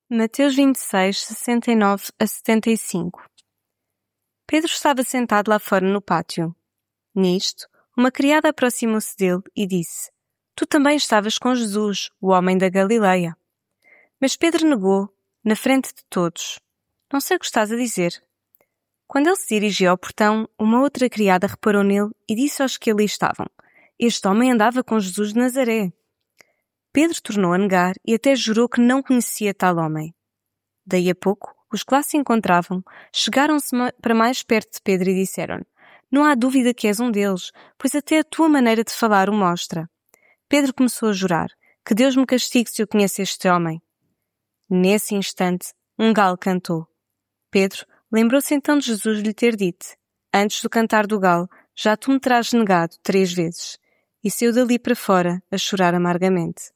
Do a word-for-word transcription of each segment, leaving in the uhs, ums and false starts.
Mateus vinte e seis, sessenta e nove a setenta e cinco. Pedro estava sentado lá fora no pátio. Nisto, uma criada aproximou-se dele e disse: Tu também estavas com Jesus, o homem da Galileia. Mas Pedro negou, na frente de todos: Não sei o que estás a dizer. Quando ele se dirigiu ao portão, uma outra criada reparou nele e disse aos que ali estavam: Este homem andava com Jesus de Nazaré. Pedro tornou a negar e até jurou que não conhecia tal homem. Daí a pouco, os que lá se encontravam chegaram-se para mais perto de Pedro e disseram-lhe: Não há dúvida que és um deles, pois até a tua maneira de falar o mostra. Pedro começou a jurar: Que Deus me castigue se eu conheço este homem. Nesse instante, um galo cantou. Pedro lembrou-se então de Jesus lhe ter dito: Antes do cantar do galo, já tu me terás negado três vezes. E saiu dali para fora a chorar amargamente.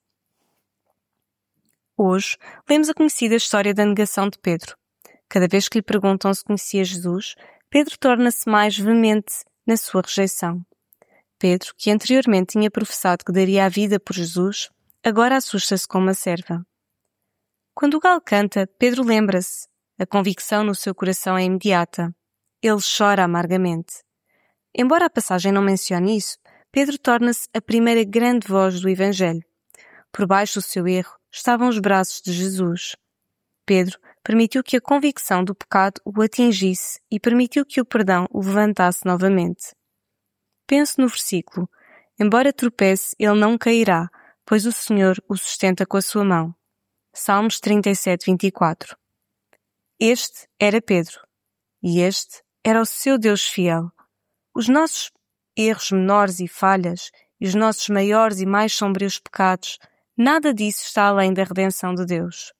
Hoje, lemos a conhecida história da negação de Pedro. Cada vez que lhe perguntam se conhecia Jesus, Pedro torna-se mais veemente na sua rejeição. Pedro, que anteriormente tinha professado que daria a vida por Jesus, agora assusta-se com uma serva. Quando o galo canta, Pedro lembra-se. A convicção no seu coração é imediata. Ele chora amargamente. Embora a passagem não mencione isso, Pedro torna-se a primeira grande voz do Evangelho. Por baixo do seu erro estavam os braços de Jesus. Pedro permitiu que a convicção do pecado o atingisse e permitiu que o perdão o levantasse novamente. Pense no versículo: Embora tropece, ele não cairá, pois o Senhor o sustenta com a sua mão. Salmos trinta e sete, vinte e quatro. Este era Pedro. E este era o seu Deus fiel. Os nossos erros menores e falhas, e os nossos maiores e mais sombrios pecados, nada disso está além da redenção de Deus.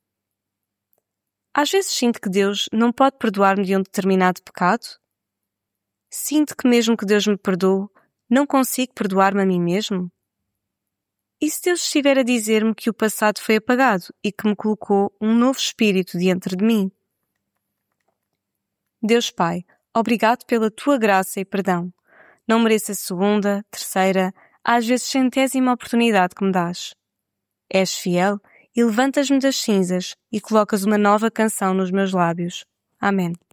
Às vezes sinto que Deus não pode perdoar-me de um determinado pecado. Sinto que mesmo que Deus me perdoe, não consigo perdoar-me a mim mesmo. E se Deus estiver a dizer-me que o passado foi apagado e que me colocou um novo espírito diante de mim? Deus Pai, obrigado pela tua graça e perdão. Não mereço a segunda, terceira, às vezes centésima oportunidade que me dás. És fiel e levantas-me das cinzas e colocas uma nova canção nos meus lábios. Amém.